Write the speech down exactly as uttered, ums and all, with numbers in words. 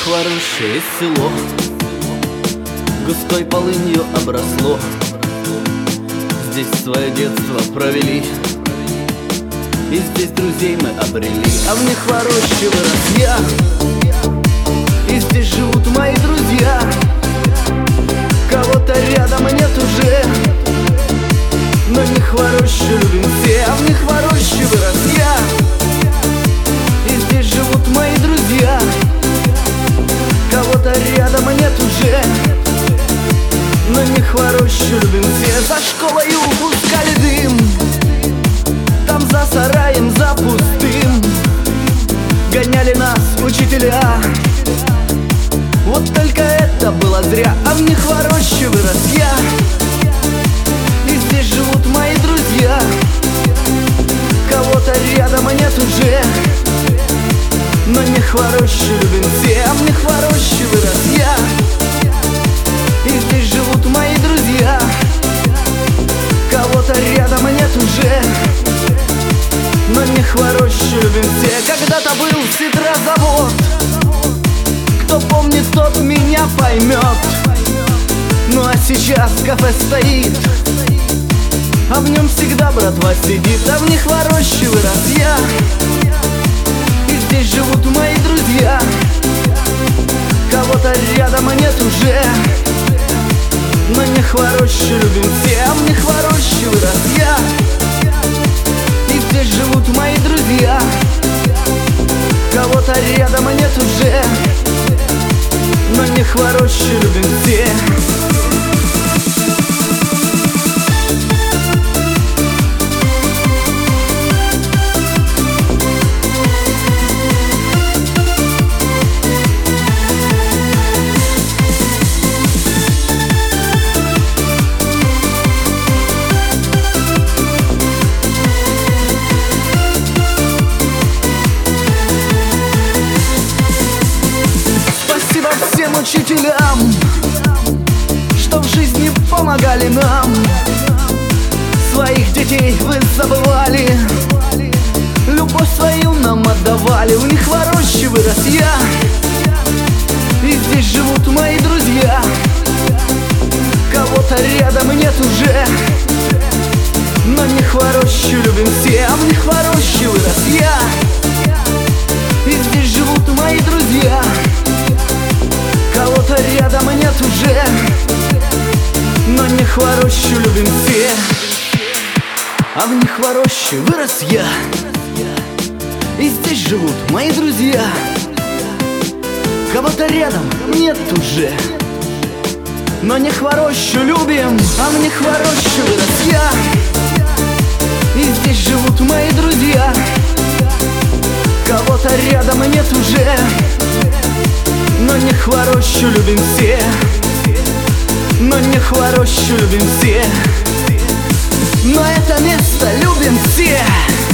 хорошее село густой полынью обросло. Здесь свое детство провели, и здесь друзей мы обрели. А в них в роще вырос я, и здесь живут мои друзья. Кого-то рядом нет уже, но не в роще любим все. А в них в роще вырос я, и здесь живут мои друзья. Кого-то рядом нет уже, но не в роще любим все. За школою пускали дым, там за сараем, за пустым гоняли нас учителя. Вот только это было зря. А в них в роще вырос я, и здесь живут мои друзья. Кого-то рядом нет уже, но не в роще любим все. А в них в роще вырос я, и здесь живут мои друзья. Кого-то рядом нет уже, но не в роще любим все. Когда-то был сидрозавод, кто помнит, тот меня поймет. Ну а сейчас кафе стоит, а в нем всегда братва сидит. А в них в роще вырос я, и здесь живут мои друзья. Кого-то рядом нет уже, но не в роще любим все. А в них в роще вырос я, и здесь живут мои друзья. Кого-то рядом нет уже, но не в роще любим все. Всем учителям, что в жизни помогали нам. Своих детей вы забывали, любовь свою нам отдавали. У них в роще вырос я, и здесь живут мои друзья. Кого-то рядом нет уже, но не в роще любим все. А в них в роще вырос я, и здесь живут мои друзья. Кого-то рядом нет уже, но не в роще любим все. А в них в роще вырос я, и здесь живут мои друзья. Кого-то рядом нет уже, но не в роще любим. А в них в роще вырос я, и здесь живут мои друзья. Кого-то рядом нет уже, но не в роще любим все, но не в роще любим все, но это место любим все.